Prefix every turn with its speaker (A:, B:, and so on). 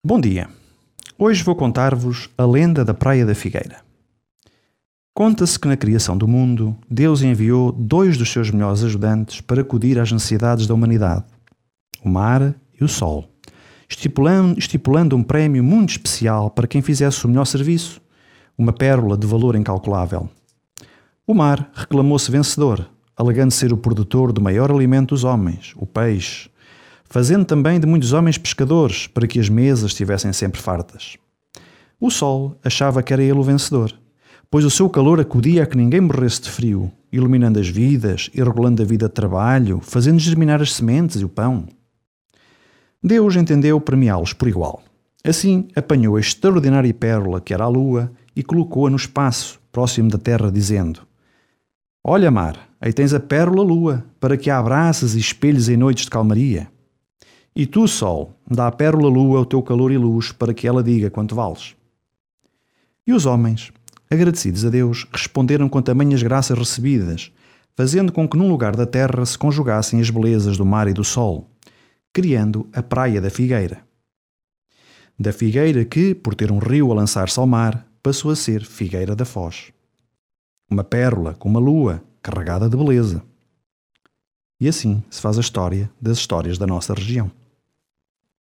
A: Bom dia! Hoje vou contar-vos a lenda da Praia da Figueira. Conta-se que na criação do mundo, Deus enviou dois dos seus melhores ajudantes para acudir às necessidades da humanidade, o mar e o sol, estipulando um prémio muito especial para quem fizesse o melhor serviço, uma pérola de valor incalculável. O mar reclamou-se vencedor, alegando ser o produtor do maior alimento dos homens, o peixe, fazendo também de muitos homens pescadores para que as mesas estivessem sempre fartas. O sol achava que era ele o vencedor, pois o seu calor acudia a que ninguém morresse de frio, iluminando as vidas e regulando a vida de trabalho, fazendo germinar as sementes e o pão. Deus entendeu premiá-los por igual. Assim, apanhou a extraordinária pérola que era a lua e colocou-a no espaço, próximo da terra, dizendo: "Olha, mar, aí tens a pérola lua, para que a abraças e espelhes em noites de calmaria. E tu, sol, dá à pérola lua o teu calor e luz, para que ela diga quanto vales." E os homens, agradecidos a Deus, responderam com tamanhas graças recebidas, fazendo com que num lugar da terra se conjugassem as belezas do mar e do sol, criando a Praia da Figueira. Da figueira que, por ter um rio a lançar-se ao mar, passou a ser Figueira da Foz. Uma pérola com uma lua carregada de beleza. E assim se faz a história das histórias da nossa região.